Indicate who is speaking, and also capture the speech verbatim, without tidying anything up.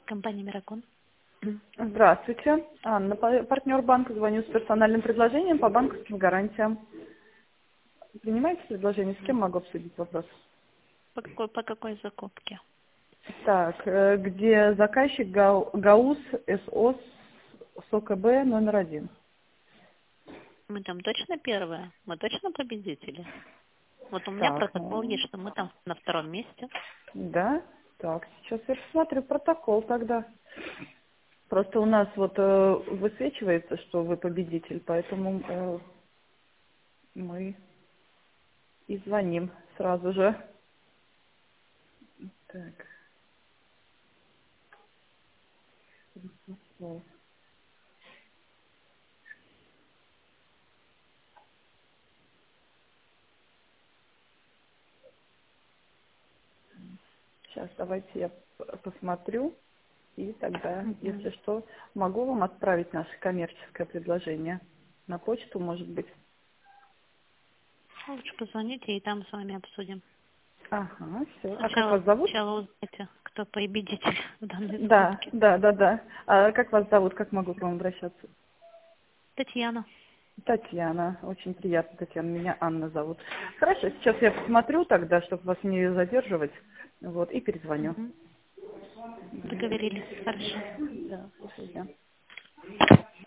Speaker 1: Компания «Миракон».
Speaker 2: Здравствуйте. Анна, па- партнер банка. Звоню с персональным предложением по банковским гарантиям. Принимаете предложение? С кем могу обсудить вопрос?
Speaker 1: По какой, по какой закупке?
Speaker 2: Так, э, где заказчик Гау- ГАУС СО СОКБ номер один.
Speaker 1: Мы там точно первые? Мы точно победители? Вот у меня
Speaker 2: Так,
Speaker 1: протокол
Speaker 2: ну,
Speaker 1: есть, что мы там на втором месте.
Speaker 2: да. Так, сейчас я посмотрю протокол тогда. Просто у нас вот э, высвечивается, что вы победитель, поэтому э, мы и звоним сразу же. Так. Сейчас давайте я п- посмотрю, и тогда,
Speaker 1: Мгм.
Speaker 2: если что, могу вам отправить наше коммерческое предложение на почту, может быть.
Speaker 1: Лучше позвоните, и там с вами обсудим.
Speaker 2: Ага, все. А как
Speaker 1: Сначала,
Speaker 2: вас зовут?
Speaker 1: сначала узнайте, кто победитель в данной
Speaker 2: Да,
Speaker 1: закупке.
Speaker 2: да, да, да. А как вас зовут? Как могу к вам обращаться?
Speaker 1: Татьяна.
Speaker 2: Татьяна. Очень приятно, Татьяна. Меня Анна зовут. Хорошо, сейчас я посмотрю тогда, чтобы вас не задерживать. Вот, и перезвоню.
Speaker 1: Мгм. Договорились. Хорошо.
Speaker 2: Да, спасибо.